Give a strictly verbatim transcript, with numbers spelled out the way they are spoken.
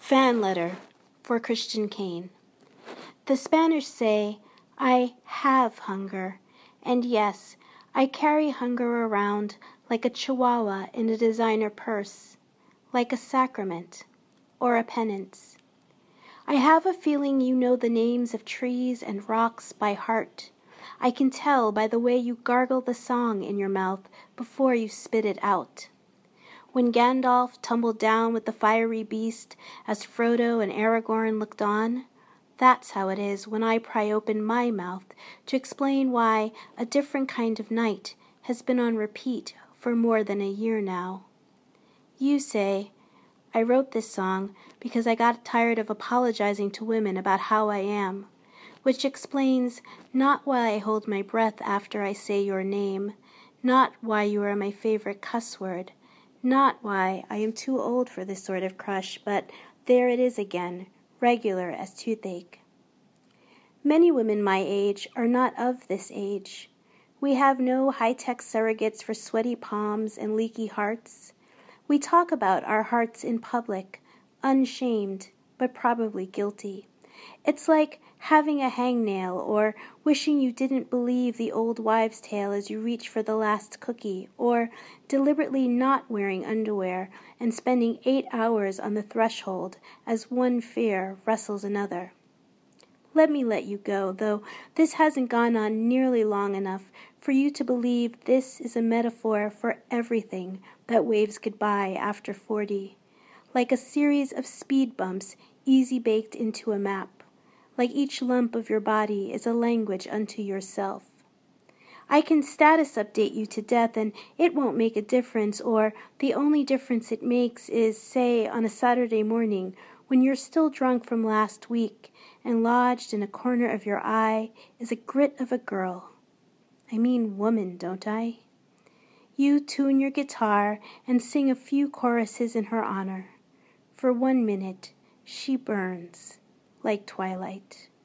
Fan letter for Christian Kane. The Spanish say, I have hunger, and yes, I carry hunger around like a chihuahua in a designer purse, like a sacrament or a penance. I have a feeling you know the names of trees and rocks by heart. I can tell by the way you gargle the song in your mouth before you spit it out. When Gandalf tumbled down with the fiery beast as Frodo and Aragorn looked on, that's how it is when I pry open my mouth to explain why A Different Kind of Night has been on repeat for more than a year now. You say, I wrote this song because I got tired of apologizing to women about how I am, which explains not why I hold my breath after I say your name, not why you are my favorite cuss word, not why I am too old for this sort of crush, but there it is again, regular as toothache. Many women my age are not of this age. We have no high-tech surrogates for sweaty palms and leaky hearts. We talk about our hearts in public, unshamed, but probably guilty. It's like having a hangnail or wishing you didn't believe the old wives' tale as you reach for the last cookie, or deliberately not wearing underwear and spending eight hours on the threshold as one fear wrestles another. Let me let you go, though this hasn't gone on nearly long enough for you to believe this is a metaphor for everything that waves goodbye after forty, like a series of speed bumps easy baked into a map. Like each lump of your body is a language unto yourself. I can status update you to death and it won't make a difference, or the only difference it makes is, say, on a Saturday morning when you're still drunk from last week and lodged in a corner of your eye is a grit of a girl. I mean woman, don't I? You tune your guitar and sing a few choruses in her honor. For one minute, she burns like twilight.